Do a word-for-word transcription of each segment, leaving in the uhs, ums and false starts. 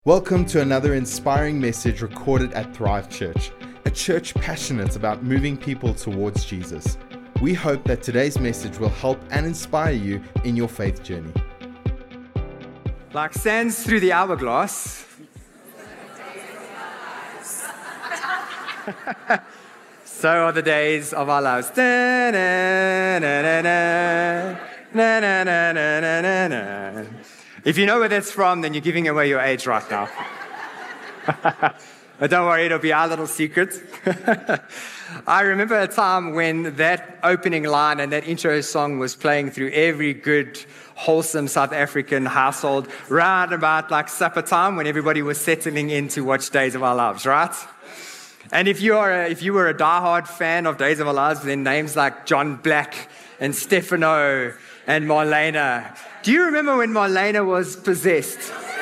Welcome to another inspiring message recorded at Thrive Church, a church passionate about moving people towards Jesus. We hope that today's message will help and inspire you in your faith journey. Like sands through the hourglass. So are the days of our lives. Da, na, na, na, na, na, na, na, na, na, na. If you know where that's from, then you're giving away your age right now. But don't worry, it'll be our little secret. I remember a time when that opening line and that intro song was playing through every good, wholesome South African household, round about like supper time when everybody was settling in to watch Days of Our Lives, right? And if you are a, if you were a diehard fan of Days of Our Lives, then names like John Black and Stefano and Marlena. Do you remember when Marlena was possessed?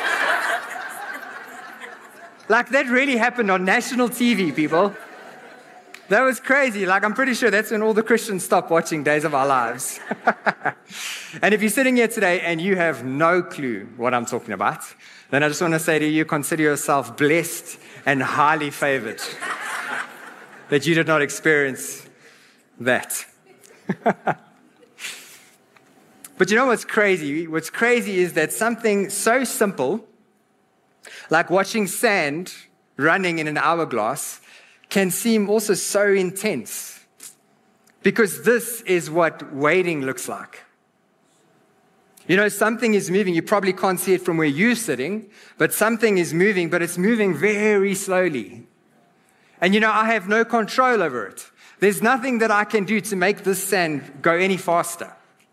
Like, that really happened on national T V, people. That was crazy. Like, I'm pretty sure that's when all the Christians stopped watching Days of Our Lives. And if you're sitting here today and you have no clue what I'm talking about, then I just want to say to you, consider yourself blessed and highly favored that you did not experience that. But you know what's crazy? What's crazy is that something so simple, like watching sand running in an hourglass, can seem also so intense. Because this is what waiting looks like. You know, something is moving. You probably can't see it from where you're sitting, but something is moving, but it's moving very slowly. And you know, I have no control over it. There's nothing that I can do to make this sand go any faster.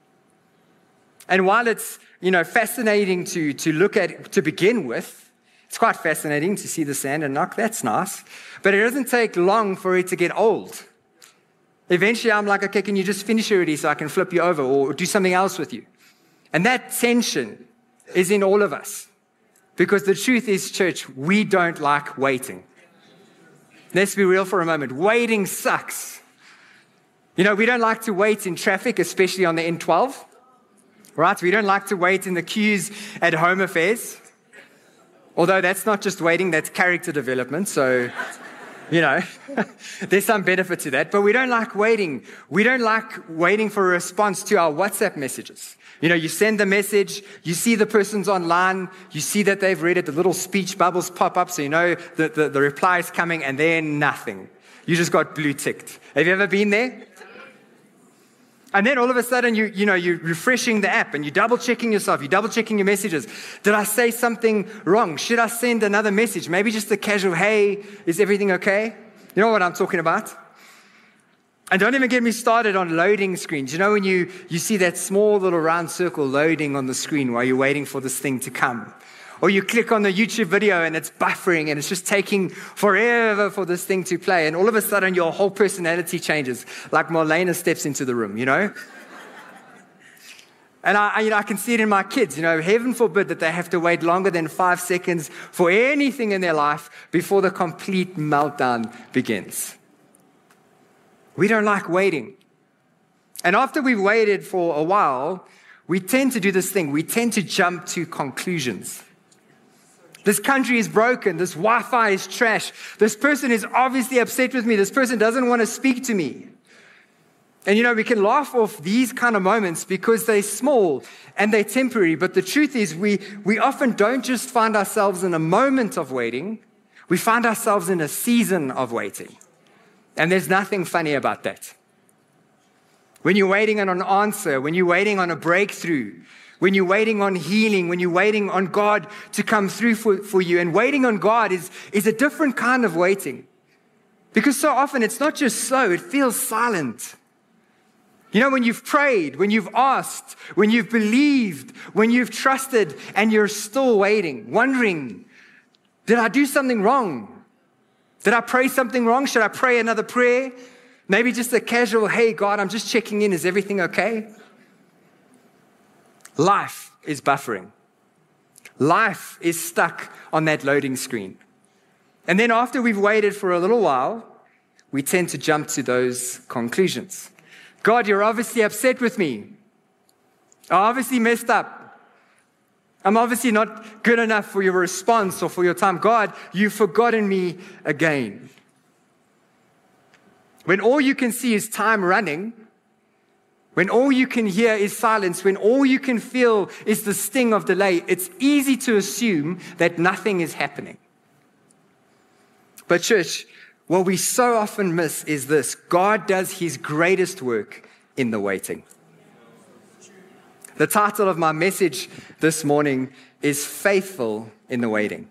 And while it's, you know, fascinating to, to look at to begin with, it's quite fascinating to see the sand and knock, that's nice. But it doesn't take long for it to get old. Eventually, I'm like, okay, can you just finish already so I can flip you over or do something else with you? And that tension is in all of us. Because the truth is, church, we don't like waiting. Let's be real for a moment. Waiting sucks. You know, we don't like to wait in traffic, especially on the N twelve. Right? We don't like to wait in the queues at home affairs. Although that's not just waiting, that's character development. So, you know, there's some benefit to that. But we don't like waiting. We don't like waiting for a response to our WhatsApp messages. You know, you send the message, you see the person's online, you see that they've read it, the little speech bubbles pop up, so you know the, the, the reply is coming, and then nothing. You just got blue ticked. Have you ever been there? And then all of a sudden, you, you know, you're refreshing the app and you're double checking yourself. You're double checking your messages. Did I say something wrong? Should I send another message? Maybe just a casual, hey, is everything okay? You know what I'm talking about? And don't even get me started on loading screens. You know when you, you see that small little round circle loading on the screen while you're waiting for this thing to come? Or you click on the YouTube video and it's buffering and it's just taking forever for this thing to play. And all of a sudden your whole personality changes. Like Marlena steps into the room, you know? And I, you know, I can see it in my kids. You know, heaven forbid that they have to wait longer than five seconds for anything in their life before the complete meltdown begins. We don't like waiting. And after we've waited for a while, we tend to do this thing. We tend to jump to conclusions. This country is broken. This Wi-Fi is trash. This person is obviously upset with me. This person doesn't want to speak to me. And you know, we can laugh off these kind of moments because they're small and they're temporary. But the truth is we, we often don't just find ourselves in a moment of waiting. We find ourselves in a season of waiting. And there's nothing funny about that. When you're waiting on an answer, when you're waiting on a breakthrough, when you're waiting on healing, when you're waiting on God to come through for, for you. And waiting on God is, is a different kind of waiting. Because so often it's not just slow, it feels silent. You know, when you've prayed, when you've asked, when you've believed, when you've trusted, and you're still waiting, wondering, did I do something wrong? Did I pray something wrong? Should I pray another prayer? Maybe just a casual, hey, God, I'm just checking in. Is everything okay? Life is buffering. Life is stuck on that loading screen. And then after we've waited for a little while, we tend to jump to those conclusions. God, you're obviously upset with me. I obviously messed up. I'm obviously not good enough for your response or for your time. God, you've forgotten me again. When all you can see is time running, when all you can hear is silence, when all you can feel is the sting of delay, it's easy to assume that nothing is happening. But church, what we so often miss is this: God does his greatest work in the waiting. The title of my message this morning is Faithful in the Waiting.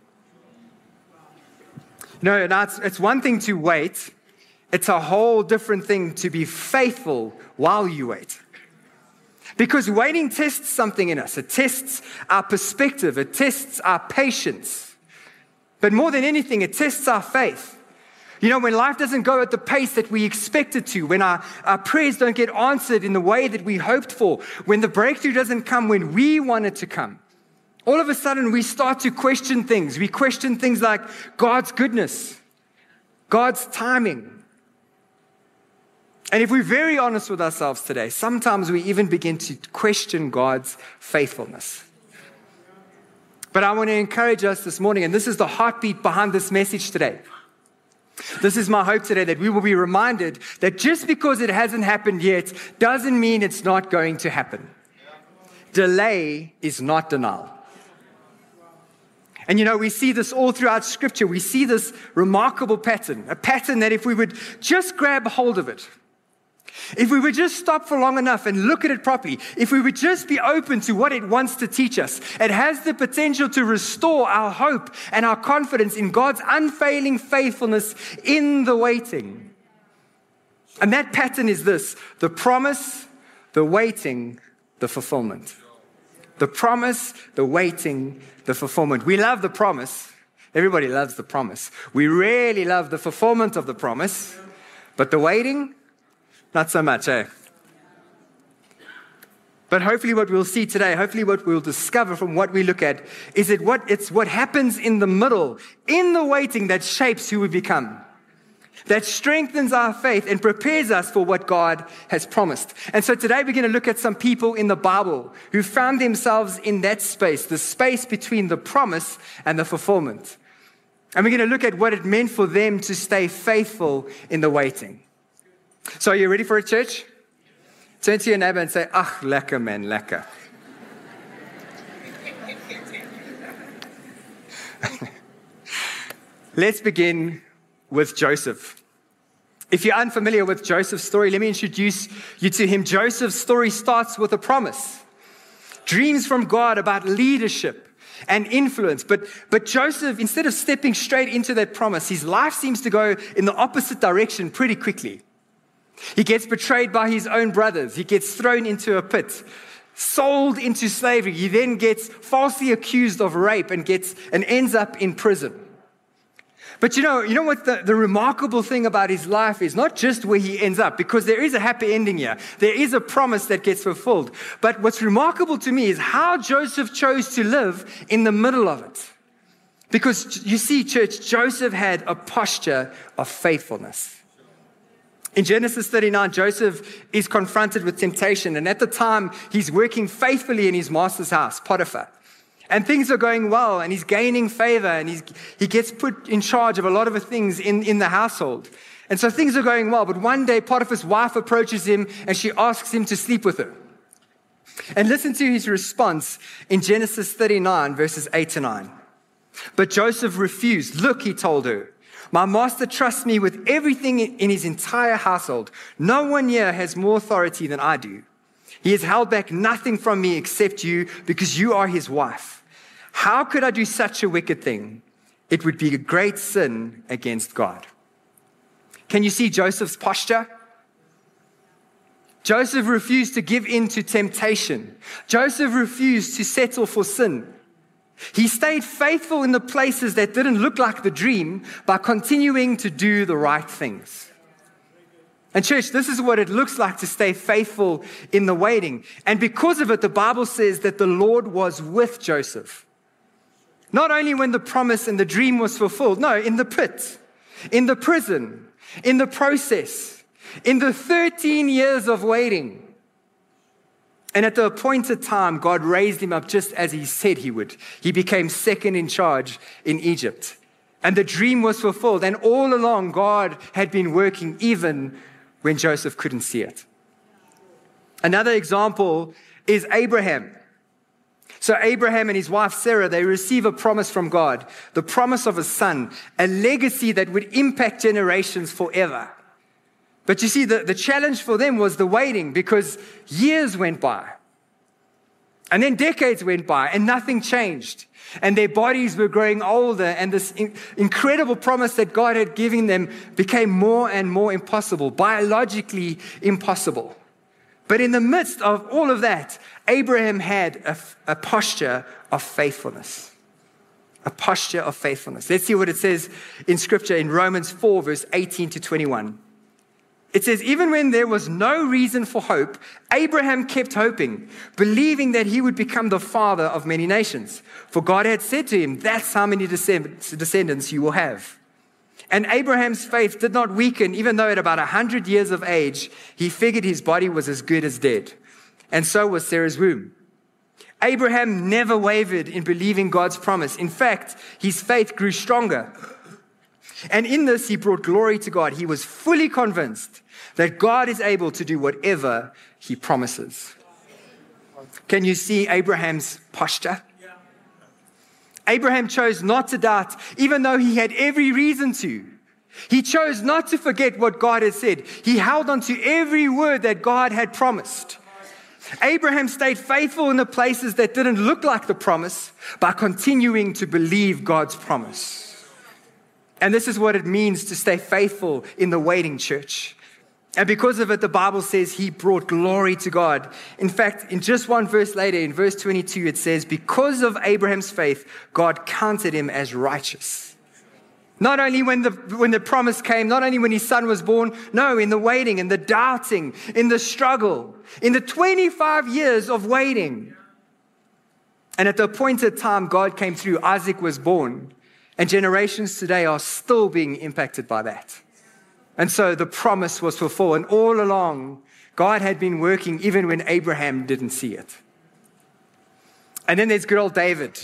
No, now it's, it's one thing to wait. It's a whole different thing to be faithful while you wait. Because waiting tests something in us. It tests our perspective. It tests our patience. But more than anything, it tests our faith. You know, when life doesn't go at the pace that we expect it to, when our, our prayers don't get answered in the way that we hoped for, when the breakthrough doesn't come when we want it to come, all of a sudden we start to question things. We question things like God's goodness, God's timing. And if we're very honest with ourselves today, sometimes we even begin to question God's faithfulness. But I want to encourage us this morning, and this is the heartbeat behind this message today. This is my hope today, that we will be reminded that just because it hasn't happened yet doesn't mean it's not going to happen. Delay is not denial. And you know, we see this all throughout Scripture. We see this remarkable pattern, a pattern that if we would just grab hold of it, if we would just stop for long enough and look at it properly, if we would just be open to what it wants to teach us, it has the potential to restore our hope and our confidence in God's unfailing faithfulness in the waiting. And that pattern is this: the promise, the waiting, the fulfillment. The promise, the waiting, the fulfillment. We love the promise. Everybody loves the promise. We really love the fulfillment of the promise, but the waiting, not so much, eh? But hopefully what we'll see today, hopefully what we'll discover from what we look at, is that what it's what happens in the middle, in the waiting, that shapes who we become, that strengthens our faith and prepares us for what God has promised. And so today we're going to look at some people in the Bible who found themselves in that space, the space between the promise and the fulfillment. And we're going to look at what it meant for them to stay faithful in the waiting. So are you ready for it, church? Turn to your neighbor and say, "Ach, lekker man, lekker." Let's begin with Joseph. If you're unfamiliar with Joseph's story, let me introduce you to him. Joseph's story starts with a promise. Dreams from God about leadership and influence. But, but Joseph, instead of stepping straight into that promise, his life seems to go in the opposite direction pretty quickly. He gets betrayed by his own brothers. He gets thrown into a pit, sold into slavery. He then gets falsely accused of rape and gets and ends up in prison. But you know, you know what the, the remarkable thing about his life is? Not just where he ends up, because there is a happy ending here. There is a promise that gets fulfilled. But what's remarkable to me is how Joseph chose to live in the middle of it. Because you see, church, Joseph had a posture of faithfulness. In Genesis thirty-nine, Joseph is confronted with temptation. And at the time, he's working faithfully in his master's house, Potiphar. And things are going well, and he's gaining favor, and he's, he gets put in charge of a lot of the things in, in the household. And so things are going well. But one day, Potiphar's wife approaches him, and she asks him to sleep with her. And listen to his response in Genesis thirty-nine, verses eight to nine. But Joseph refused. "Look," he told her, "my master trusts me with everything in his entire household. No one here has more authority than I do. He has held back nothing from me except you, because you are his wife. How could I do such a wicked thing? It would be a great sin against God." Can you see Joseph's posture? Joseph refused to give in to temptation. Joseph refused to settle for sin. He stayed faithful in the places that didn't look like the dream by continuing to do the right things. And church, this is what it looks like to stay faithful in the waiting. And because of it, the Bible says that the Lord was with Joseph. Not only when the promise and the dream was fulfilled, no, in the pit, in the prison, in the process, in the thirteen years of waiting. And at the appointed time, God raised him up just as he said he would. He became second in charge in Egypt. And the dream was fulfilled. And all along, God had been working even when Joseph couldn't see it. Another example is Abraham. So Abraham and his wife Sarah, they receive a promise from God, the promise of a son, a legacy that would impact generations forever. But you see, the, the challenge for them was the waiting, because years went by. And then decades went by and nothing changed. And their bodies were growing older, and this in, incredible promise that God had given them became more and more impossible, biologically impossible. But in the midst of all of that, Abraham had a, a posture of faithfulness. A posture of faithfulness. Let's see what it says in Scripture in Romans four, verse eighteen to twenty-one. It says, even when there was no reason for hope, Abraham kept hoping, believing that he would become the father of many nations. For God had said to him, that's how many descendants you will have. And Abraham's faith did not weaken, even though at about one hundred years of age, he figured his body was as good as dead. And so was Sarah's womb. Abraham never wavered in believing God's promise. In fact, his faith grew stronger. And in this, he brought glory to God. He was fully convinced that God is able to do whatever he promises. Can you see Abraham's posture? Abraham chose not to doubt, even though he had every reason to. He chose not to forget what God had said. He held on to every word that God had promised. Abraham stayed faithful in the places that didn't look like the promise by continuing to believe God's promise. And this is what it means to stay faithful in the waiting, church. And because of it, the Bible says he brought glory to God. In fact, in just one verse later, in verse twenty-two, it says, because of Abraham's faith, God counted him as righteous. Not only when the, when the promise came, not only when his son was born, no, in the waiting, in the doubting, in the struggle, in the twenty-five years of waiting. And at the appointed time, God came through. Isaac was born. And generations today are still being impacted by that. And so the promise was fulfilled. And all along, God had been working even when Abraham didn't see it. And then there's good old David.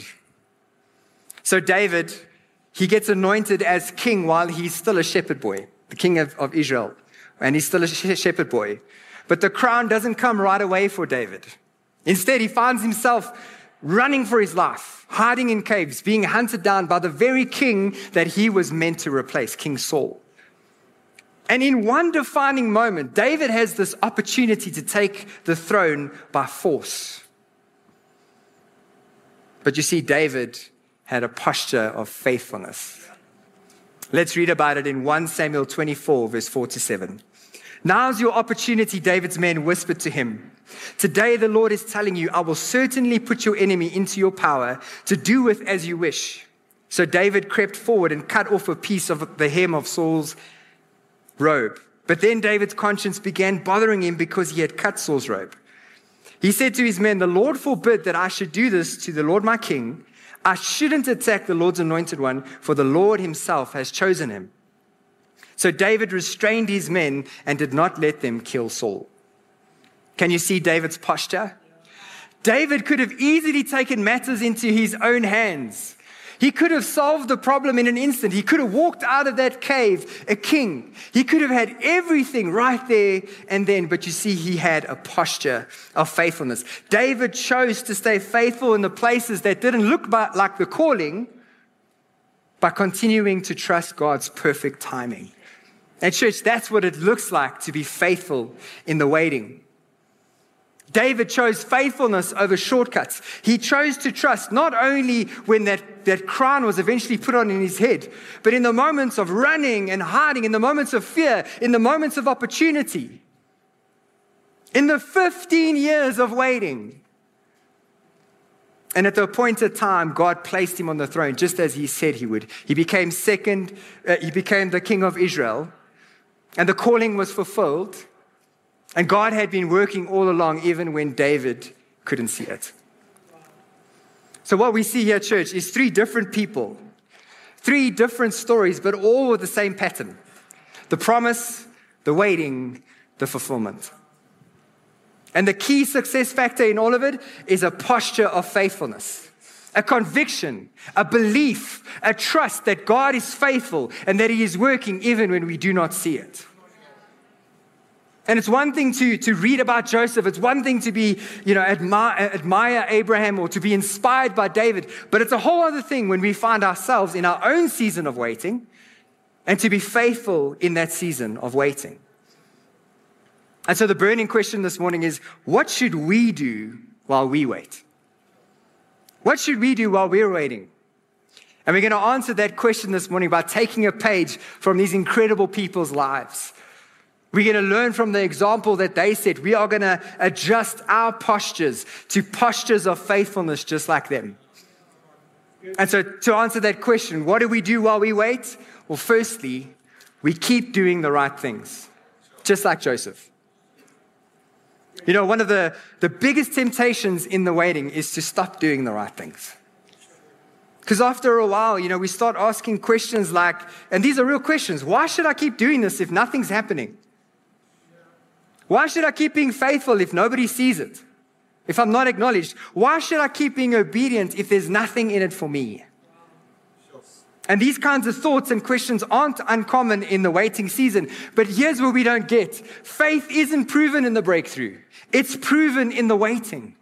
So David, he gets anointed as king while he's still a shepherd boy, the king of, of Israel. And he's still a shepherd boy. But the crown doesn't come right away for David. Instead, he finds himself running for his life, hiding in caves, being hunted down by the very king that he was meant to replace, King Saul. And in one defining moment, David has this opportunity to take the throne by force. But you see, David had a posture of faithfulness. Let's read about it in First Samuel twenty-four, verse four to seven. Now's your opportunity, David's men whispered to him. Today the Lord is telling you, I will certainly put your enemy into your power to do with as you wish. So David crept forward and cut off a piece of the hem of Saul's robe. But then David's conscience began bothering him because he had cut Saul's robe. He said to his men, the Lord forbid that I should do this to the Lord my king. I shouldn't attack the Lord's anointed one, for the Lord himself has chosen him. So David restrained his men and did not let them kill Saul. Can you see David's posture? David could have easily taken matters into his own hands. He could have solved the problem in an instant. He could have walked out of that cave a king. He could have had everything right there and then. But you see, he had a posture of faithfulness. David chose to stay faithful in the places that didn't look like the calling by continuing to trust God's perfect timing. And church, that's what it looks like to be faithful in the waiting. David chose faithfulness over shortcuts. He chose to trust not only when that, that crown was eventually put on in his head, but in the moments of running and hiding, in the moments of fear, in the moments of opportunity. In the fifteen years of waiting. And at the appointed time, God placed him on the throne, just as he said he would. He became second, uh, he became the king of Israel, and the calling was fulfilled. And God had been working all along, even when David couldn't see it. So what we see here, church, is three different people, three different stories, but all with the same pattern. The promise, the waiting, the fulfillment. And the key success factor in all of it is a posture of faithfulness, a conviction, a belief, a trust that God is faithful and that He is working even when we do not see it. And it's one thing to, to read about Joseph. It's one thing to be, you know, admire, admire Abraham or to be inspired by David. But it's a whole other thing when we find ourselves in our own season of waiting and to be faithful in that season of waiting. And so the burning question this morning is, what should we do while we wait? What should we do while we're waiting? And we're going to answer that question this morning by taking a page from these incredible people's lives. We're going to learn from the example that they set. We are going to adjust our postures to postures of faithfulness just like them. And so to answer that question, what do we do while we wait? Well, firstly, we keep doing the right things, just like Joseph. You know, one of the, the biggest temptations in the waiting is to stop doing the right things. Because after a while, you know, we start asking questions like, and these are real questions, why should I keep doing this if nothing's happening? Why should I keep being faithful if nobody sees it? If I'm not acknowledged? Why should I keep being obedient if there's nothing in it for me? And these kinds of thoughts and questions aren't uncommon in the waiting season. But here's where we don't get. Faith isn't proven in the breakthrough. It's proven in the waiting.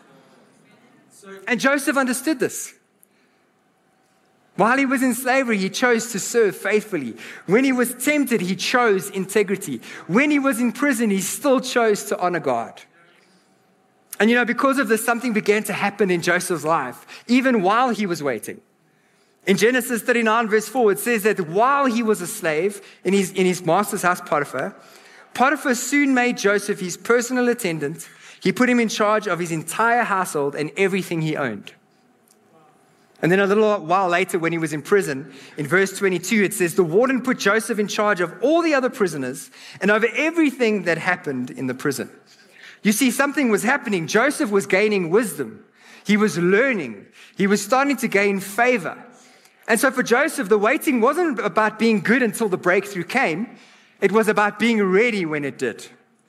And Joseph understood this. While he was in slavery, he chose to serve faithfully. When he was tempted, he chose integrity. When he was in prison, he still chose to honor God. And you know, because of this, something began to happen in Joseph's life, even while he was waiting. In Genesis thirty-nine, verse four, it says that while he was a slave in his, in his master's house, Potiphar, Potiphar soon made Joseph his personal attendant. He put him in charge of his entire household and everything he owned. And then a little while later, when he was in prison, in verse twenty-two, it says, the warden put Joseph in charge of all the other prisoners and over everything that happened in the prison. You see, something was happening. Joseph was gaining wisdom. He was learning. He was starting to gain favor. And so for Joseph, the waiting wasn't about being good until the breakthrough came. It was about being ready when it did.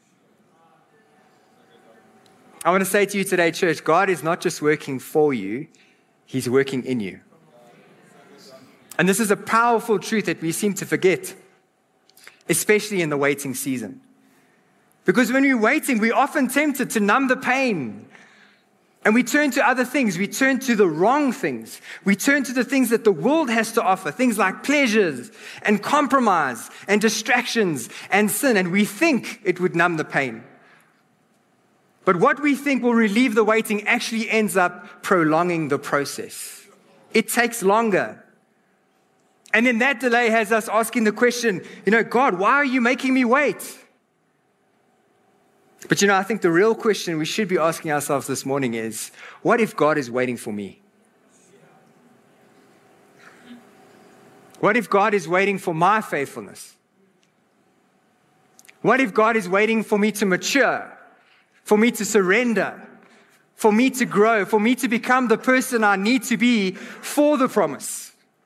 I want to say to you today, church, God is not just working for you, He's working in you. And this is a powerful truth that we seem to forget, especially in the waiting season. Because when we're waiting, we're often tempted to numb the pain. And we turn to other things. We turn to the wrong things. We turn to the things that the world has to offer, things like pleasures and compromise and distractions and sin. And we think it would numb the pain. But what we think will relieve the waiting actually ends up prolonging the process. It takes longer. And then that delay has us asking the question, you know, God, why are you making me wait? But you know, I think the real question we should be asking ourselves this morning is, what if God is waiting for me? What if God is waiting for my faithfulness? What if God is waiting for me to mature, for me to surrender, for me to grow, for me to become the person I need to be for the promise?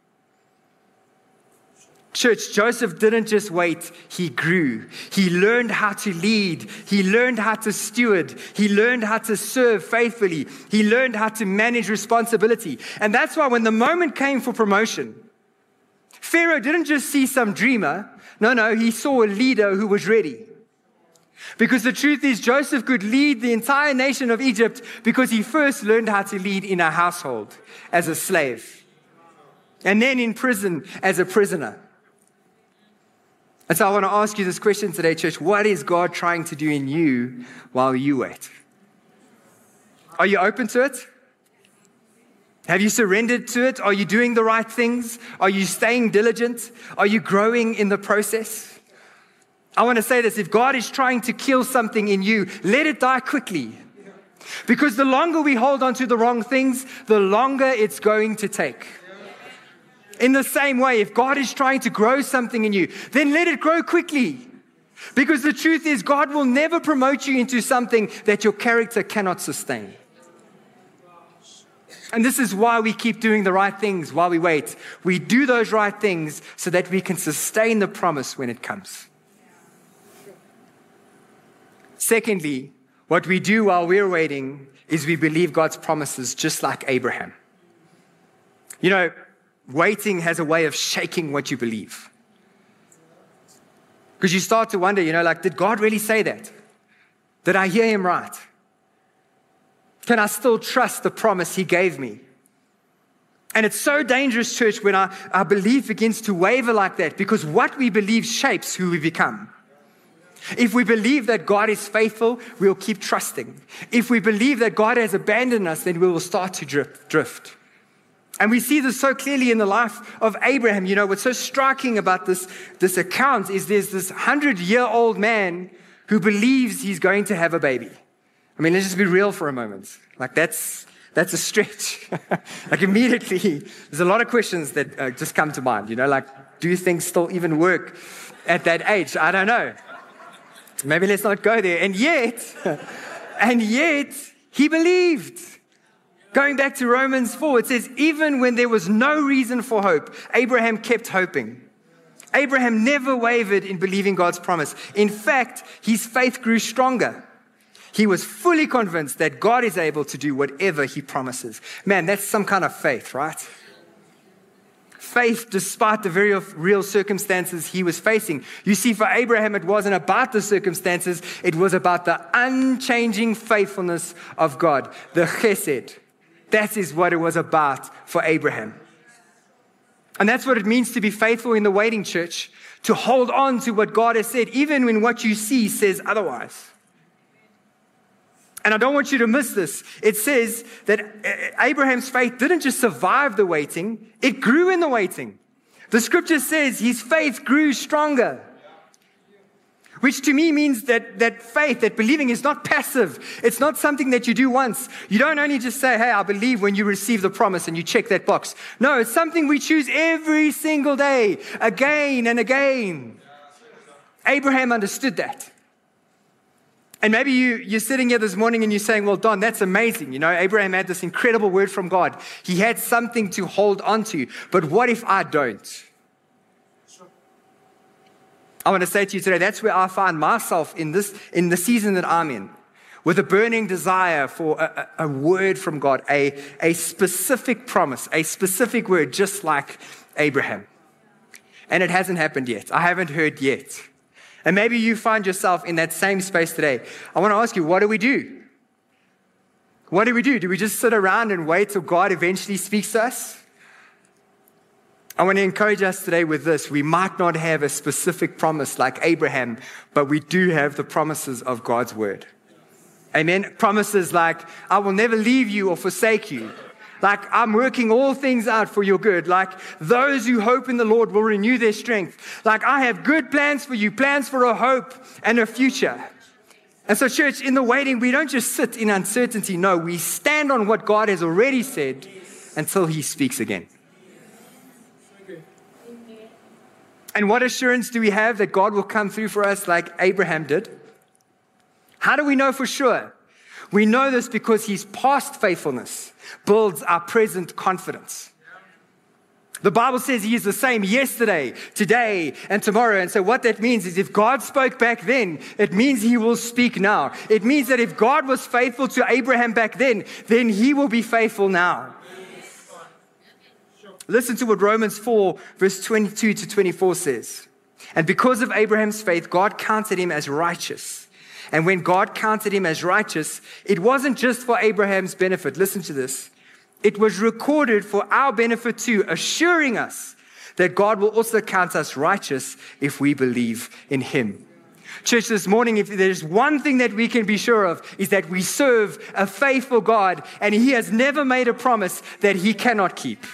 Church, Joseph didn't just wait, he grew. He learned how to lead. He learned how to steward. He learned how to serve faithfully. He learned how to manage responsibility. And that's why when the moment came for promotion, Pharaoh didn't just see some dreamer. No, no, he saw a leader who was ready. Because the truth is, Joseph could lead the entire nation of Egypt because he first learned how to lead in a household as a slave. And then in prison as a prisoner. And so I want to ask you this question today, church. What is God trying to do in you while you wait? Are you open to it? Have you surrendered to it? Are you doing the right things? Are you staying diligent? Are you growing in the process? I want to say this. If God is trying to kill something in you, let it die quickly. Because the longer we hold on to the wrong things, the longer it's going to take. In the same way, if God is trying to grow something in you, then let it grow quickly. Because the truth is, God will never promote you into something that your character cannot sustain. And this is why we keep doing the right things while we wait. We do those right things so that we can sustain the promise when it comes. Secondly, What we do while we're waiting is we believe God's promises just like Abraham. You know, waiting has a way of shaking what you believe. Because you start to wonder, you know, like, did God really say that? Did I hear him right? Can I still trust the promise he gave me? And it's so dangerous, church, when our, our belief begins to waver like that, because what we believe shapes who we become. If we believe that God is faithful, we'll keep trusting. If we believe that God has abandoned us, then we will start to drift. drift. And we see this so clearly in the life of Abraham. You know, what's so striking about this, this account is there's this hundred-year-old man who believes he's going to have a baby. I mean, let's just be real for a moment. Like, that's that's a stretch. Like, immediately, there's a lot of questions that uh, just come to mind. You know, like, do things still even work at that age? I don't know. Maybe let's not go there. And yet, and yet, he believed. Going back to Romans four, it says, even when there was no reason for hope, Abraham kept hoping. Abraham never wavered in believing God's promise. In fact, his faith grew stronger. He was fully convinced that God is able to do whatever he promises. Man, that's some kind of faith, right? Faith despite the very real circumstances he was facing. You see, for Abraham, it wasn't about the circumstances. It was about the unchanging faithfulness of God, the chesed. That is what it was about for Abraham. And that's what it means to be faithful in the waiting, church, to hold on to what God has said, even when what you see says otherwise. And I don't want you to miss this. It says that Abraham's faith didn't just survive the waiting, it grew in the waiting. The scripture says his faith grew stronger. Which to me means that, that faith, that believing is not passive. It's not something that you do once. You don't only just say, hey, I believe when you receive the promise and you check that box. No, it's something we choose every single day, again and again. Abraham understood that. And maybe you, you're sitting here this morning and you're saying, well, Don, that's amazing. You know, Abraham had this incredible word from God. He had something to hold on to. But what if I don't? I want to say to you today, that's where I find myself in this, in the season that I'm in, with a burning desire for a, a, a word from God, a, a specific promise, a specific word, just like Abraham. And it hasn't happened yet. I haven't heard yet. And maybe you find yourself in that same space today. I want to ask you, what do we do? What do we do? Do we just sit around and wait till God eventually speaks to us? I want to encourage us today with this. We might not have a specific promise like Abraham, but we do have the promises of God's word. Amen. Promises like, I will never leave you or forsake you. Like, I'm working all things out for your good. Like, those who hope in the Lord will renew their strength. Like, I have good plans for you, plans for a hope and a future. And so, church, in the waiting, we don't just sit in uncertainty. No, we stand on what God has already said until he speaks again. And what assurance do we have that God will come through for us like Abraham did? How do we know for sure? We know this because his past faithfulness builds our present confidence. The Bible says he is the same yesterday, today, and tomorrow. And so what that means is if God spoke back then, it means he will speak now. It means that if God was faithful to Abraham back then, then he will be faithful now. Listen to what Romans four, verse twenty-two to twenty-four says. And because of Abraham's faith, God counted him as righteous. And when God counted him as righteous, it wasn't just for Abraham's benefit. Listen to this. It was recorded for our benefit too, assuring us that God will also count us righteous if we believe in him. Church, this morning, if there's one thing that we can be sure of, is that we serve a faithful God, and he has never made a promise that he cannot keep.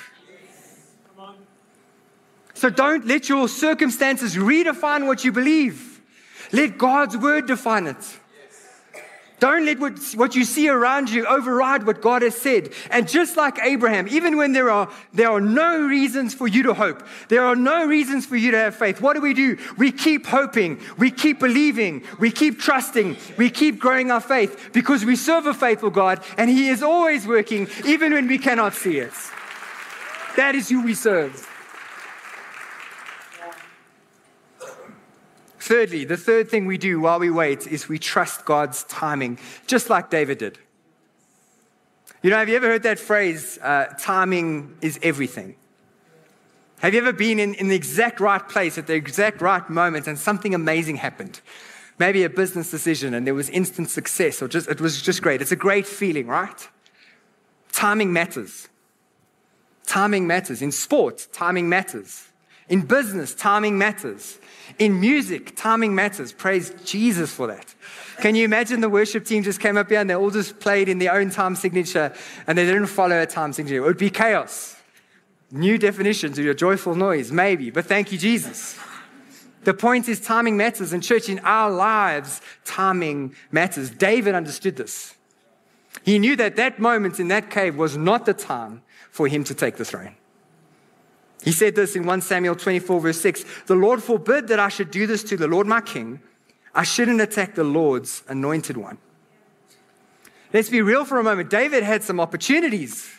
So don't let your circumstances redefine what you believe. Let God's word define it. Don't let what, what you see around you override what God has said. And just like Abraham, even when there are, there are no reasons for you to hope, there are no reasons for you to have faith, what do we do? We keep hoping, we keep believing, we keep trusting, we keep growing our faith because we serve a faithful God and he is always working even when we cannot see it. That is who we serve. Thirdly, the third thing we do while we wait is we trust God's timing, just like David did. You know, have you ever heard that phrase, uh, timing is everything? Have you ever been in, in the exact right place at the exact right moment and something amazing happened? Maybe a business decision and there was instant success, or just it was just great. It's a great feeling, right? Timing matters. Timing matters. In sport, timing matters. In business, timing matters. In music, timing matters. Praise Jesus for that. Can you imagine the worship team just came up here and they all just played in their own time signature and they didn't follow a time signature? It would be chaos. New definitions of your joyful noise, maybe, but thank you, Jesus. The point is timing matters. And church, in our lives, timing matters. David understood this. He knew that that moment in that cave was not the time for him to take the throne. He said this in First Samuel twenty-four, verse six, "The Lord forbid that I should do this to the Lord my king. I shouldn't attack the Lord's anointed one." Let's be real for a moment. David had some opportunities.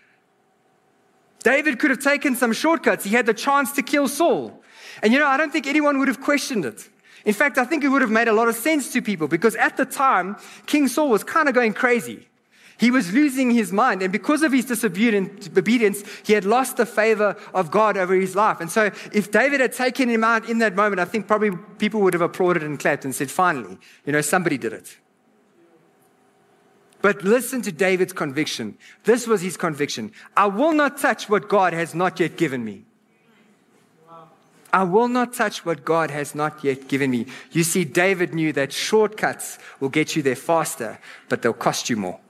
David could have taken some shortcuts. He had the chance to kill Saul. And you know, I don't think anyone would have questioned it. In fact, I think it would have made a lot of sense to people because at the time, King Saul was kind of going crazy. He was losing his mind, and because of his disobedience, he had lost the favor of God over his life. And so if David had taken him out in that moment, I think probably people would have applauded and clapped and said, finally, you know, somebody did it. But listen to David's conviction. This was his conviction. I will not touch what God has not yet given me. I will not touch what God has not yet given me. You see, David knew that shortcuts will get you there faster, but they'll cost you more.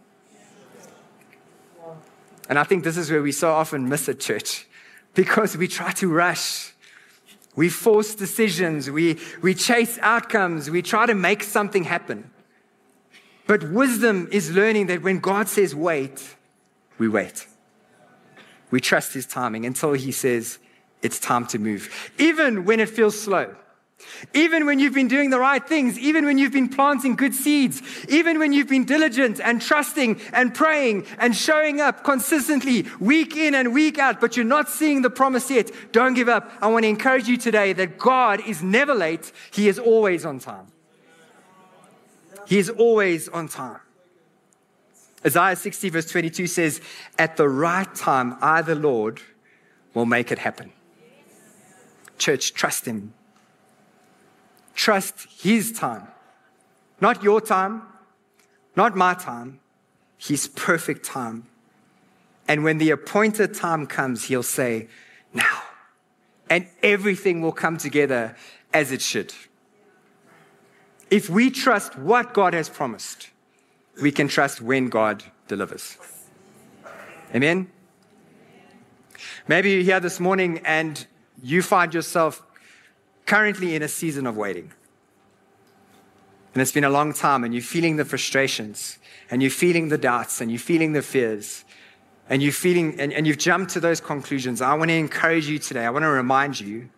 And I think this is where we so often miss it, church, because we try to rush. We force decisions. We, we chase outcomes. We try to make something happen. But wisdom is learning that when God says wait, we wait. We trust his timing until he says it's time to move. Even when it feels slow. Even when you've been doing the right things, even when you've been planting good seeds, even when you've been diligent and trusting and praying and showing up consistently week in and week out, but you're not seeing the promise yet, don't give up. I want to encourage you today that God is never late. He is always on time. He is always on time. Isaiah sixty verse twenty-two says, "At the right time, I, the Lord, will make it happen." Church, trust him. Trust his time. Not your time, not my time, his perfect time. And when the appointed time comes, he'll say, now. And everything will come together as it should. If we trust what God has promised, we can trust when God delivers. Amen? Maybe you're here this morning and you find yourself currently in a season of waiting. And it's been a long time and you're feeling the frustrations and you're feeling the doubts and you're feeling the fears and you're feeling, and, and you've jumped to those conclusions. I want to encourage you today. I want to remind you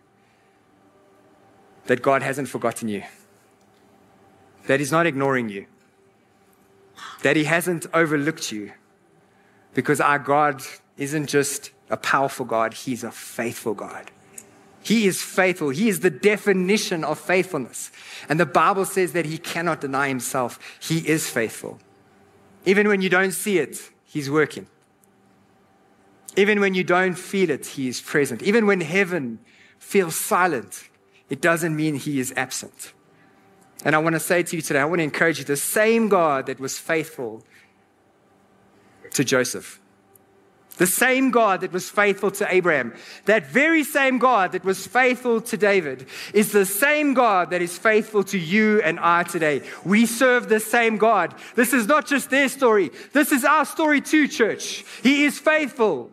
that God hasn't forgotten you, that he's not ignoring you, that he hasn't overlooked you, because our God isn't just a powerful God, he's a faithful God. He is faithful. He is the definition of faithfulness. And the Bible says that he cannot deny himself. He is faithful. Even when you don't see it, he's working. Even when you don't feel it, he is present. Even when heaven feels silent, it doesn't mean he is absent. And I want to say to you today, I want to encourage you, the same God that was faithful to Joseph, the same God that was faithful to Abraham, that very same God that was faithful to David, is the same God that is faithful to you and I today. We serve the same God. This is not just their story. This is our story too, church. He is faithful.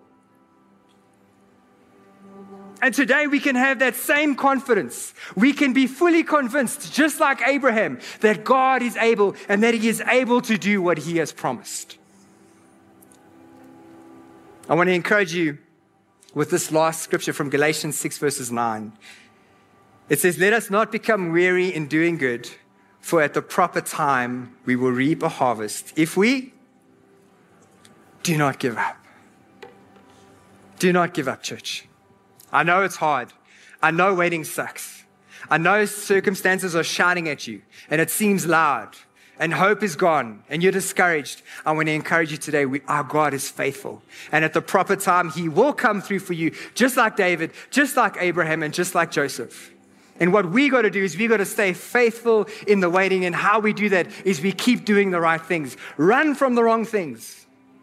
And today we can have that same confidence. We can be fully convinced, just like Abraham, that God is able and that he is able to do what he has promised. I want to encourage you with this last scripture from Galatians six verses nine. It says, "Let us not become weary in doing good, for at the proper time we will reap a harvest if we do not give up." Do not give up, church. I know it's hard. I know waiting sucks. I know circumstances are shouting at you and it seems loud and hope is gone and you're discouraged. I want to encourage you today. We, our God is faithful. And at the proper time, he will come through for you, just like David, just like Abraham, and just like Joseph. And what we got to do is we got to stay faithful in the waiting. And how we do that is we keep doing the right things. Run from the wrong things.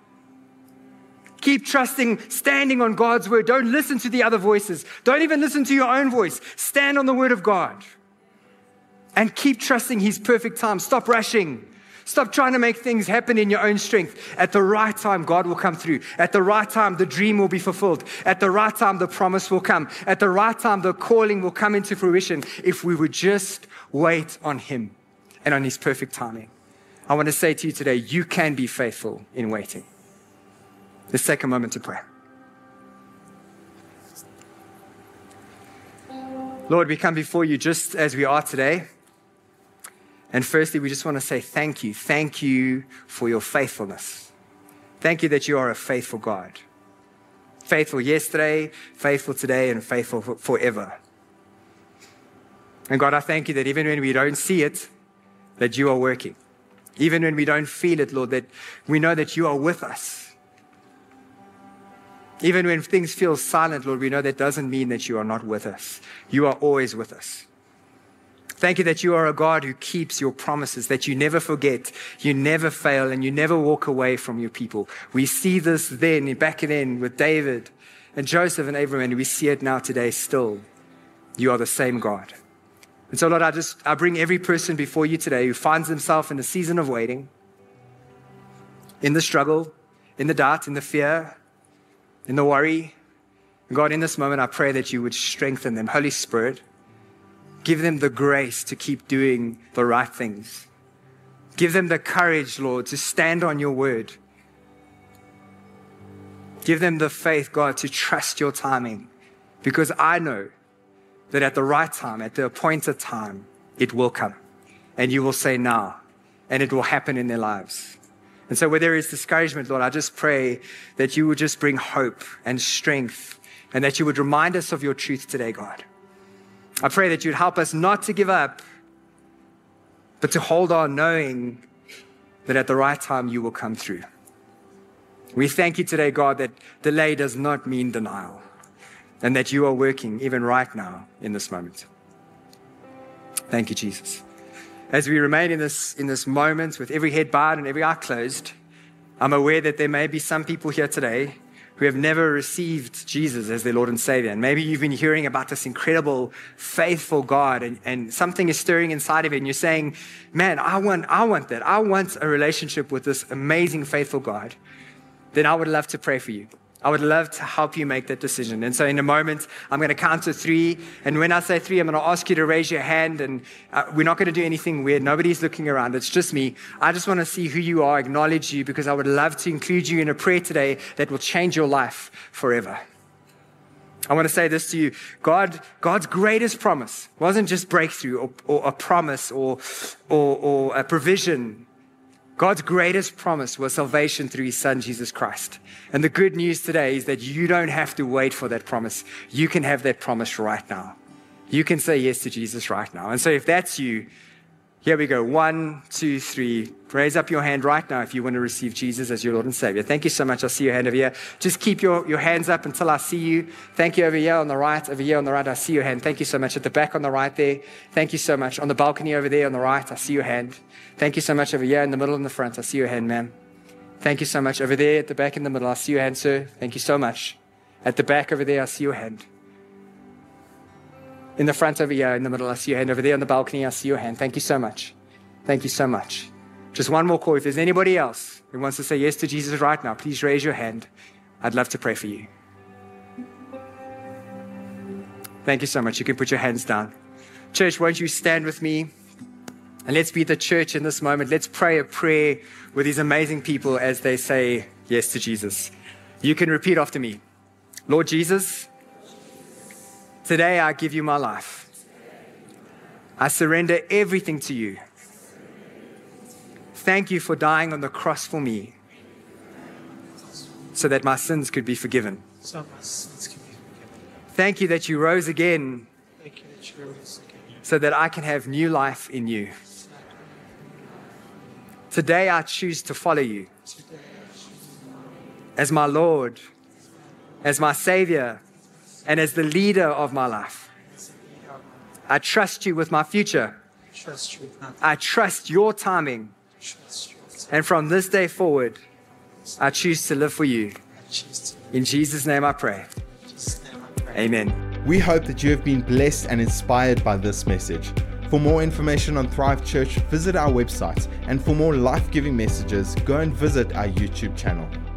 Keep trusting, standing on God's word. Don't listen to the other voices. Don't even listen to your own voice. Stand on the word of God. And keep trusting his perfect time. Stop rushing. Stop trying to make things happen in your own strength. At the right time, God will come through. At the right time, the dream will be fulfilled. At the right time, the promise will come. At the right time, the calling will come into fruition if we would just wait on him and on his perfect timing. I want to say to you today, you can be faithful in waiting. Let's take a moment to pray. Lord, we come before you just as we are today. And firstly, we just want to say thank you. Thank you for your faithfulness. Thank you that you are a faithful God. Faithful yesterday, faithful today, and faithful forever. And God, I thank you that even when we don't see it, that you are working. Even when we don't feel it, Lord, that we know that you are with us. Even when things feel silent, Lord, we know that doesn't mean that you are not with us. You are always with us. Thank you that you are a God who keeps your promises, that you never forget, you never fail, and you never walk away from your people. We see this then, back then, with David and Joseph and Abraham, and we see it now today still. You are the same God. And so, Lord, I just, I bring every person before you today who finds himself in a season of waiting, in the struggle, in the doubt, in the fear, in the worry. And God, in this moment, I pray that you would strengthen them. Holy Spirit, give them the grace to keep doing the right things. Give them the courage, Lord, to stand on your word. Give them the faith, God, to trust your timing. Because I know that at the right time, at the appointed time, it will come. And you will say now, and it will happen in their lives. And so where there is discouragement, Lord, I just pray that you would just bring hope and strength, and that you would remind us of your truth today, God. I pray that you'd help us not to give up, but to hold on, knowing that at the right time you will come through. We thank you today, God, that delay does not mean denial, and that you are working even right now in this moment. Thank you, Jesus. As we remain in this, in this moment with every head bowed and every eye closed, I'm aware that there may be some people here today who have never received Jesus as their Lord and Savior. And maybe you've been hearing about this incredible, faithful God, and, and something is stirring inside of you, and you're saying, man, I want, I want that. I want a relationship with this amazing, faithful God. Then I would love to pray for you. I would love to help you make that decision. And so in a moment, I'm going to count to three. And when I say three, I'm going to ask you to raise your hand. And uh, we're not going to do anything weird. Nobody's looking around. It's just me. I just want to see who you are, acknowledge you, because I would love to include you in a prayer today that will change your life forever. I want to say this to you. God, God's greatest promise wasn't just breakthrough or, or a promise or, or, or a provision. God's greatest promise was salvation through his son, Jesus Christ. And the good news today is that you don't have to wait for that promise. You can have that promise right now. You can say yes to Jesus right now. And so if that's you, here we go. One, two, three. Raise up your hand right now if you want to receive Jesus as your Lord and Savior. Thank you so much. I see your hand over here. Just keep your, your hands up until I see you. Thank you over here on the right. Over here on the right, I see your hand. Thank you so much. At the back on the right there. Thank you so much. On the balcony over there on the right, I see your hand. Thank you so much. Over here in the middle and the front, I see your hand, ma'am. Thank you so much. Over there at the back in the middle, I see your hand, sir. Thank you so much. At the back over there, I see your hand. In the front over here in the middle, I see your hand. Over there on the balcony, I see your hand. Thank you so much. Thank you so much. Just one more call. If there's anybody else who wants to say yes to Jesus right now, please raise your hand. I'd love to pray for you. Thank you so much. You can put your hands down. Church, won't you stand with me? And let's be the church in this moment. Let's pray a prayer with these amazing people as they say yes to Jesus. You can repeat after me. Lord Jesus, today I give you my life. I surrender everything to you. Thank you for dying on the cross for me so that my sins could be forgiven. So my sins can be forgiven. Thank you that you rose again Thank you that you rose again so that I can have new life in you. Today I choose to follow you as my Lord, as my Savior, and as the leader of my life. I trust you with my future. I trust your timing. And from this day forward, I choose to live for you. In Jesus' name I pray. Amen. We hope that you have been blessed and inspired by this message. For more information on Thrive Church, visit our website. And for more life-giving messages, go and visit our YouTube channel.